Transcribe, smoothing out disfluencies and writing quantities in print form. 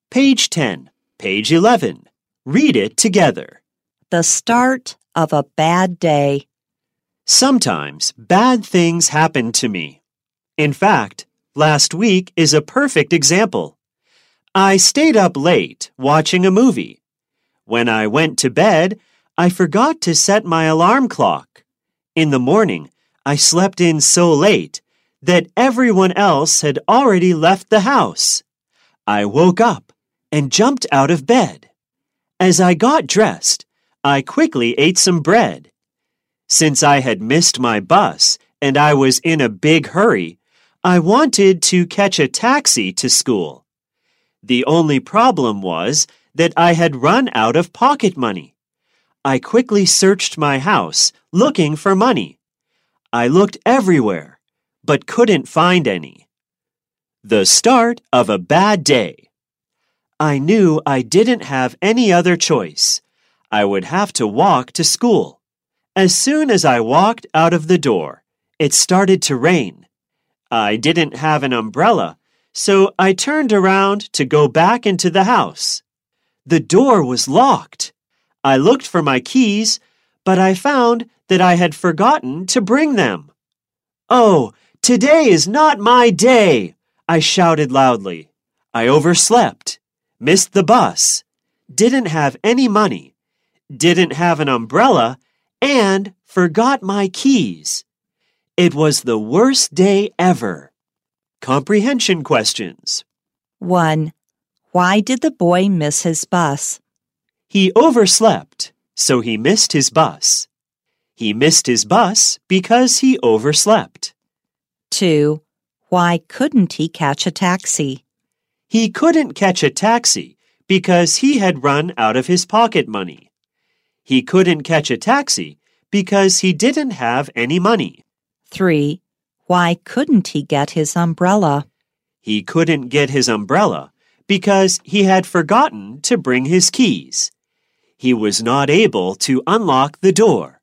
Page 10, page 11. Read it together. The start of a bad day. Sometimes bad things happen to me. In fact, last week is a perfect example. I stayed up late watching a movie. When I went to bed, I forgot to set my alarm clock. In the morning, I slept in so late that everyone else had already left the house. I woke up and jumped out of bed. As I got dressed, I quickly ate some bread. Since I had missed my bus and I was in a big hurry, I wanted to catch a taxi to school. The only problem was that I had run out of pocket money. I quickly searched my house looking for money. I looked everywhere, but couldn't find any. The start of a bad day. I knew I didn't have any other choice. I would have to walk to school. As soon as I walked out of the door, it started to rain. I didn't have an umbrella, so I turned around to go back into the house. The door was locked. I looked for my keys, but I found that I had forgotten to bring them. "Oh, today is not my day!" I shouted loudly. I overslept, missed the bus, didn't have any money, didn't have an umbrella, and forgot my keys. It was the worst day ever. Comprehension questions. 1. Why did the boy miss his bus? He overslept, so he missed his bus. He missed his bus because he overslept. 2. Why couldn't he catch a taxi? He couldn't catch a taxi because he had run out of his pocket money. He couldn't catch a taxi because he didn't have any money. 3. Why couldn't he get his umbrella? He couldn't get his umbrella because he had forgotten to bring his keys. He was not able to unlock the door.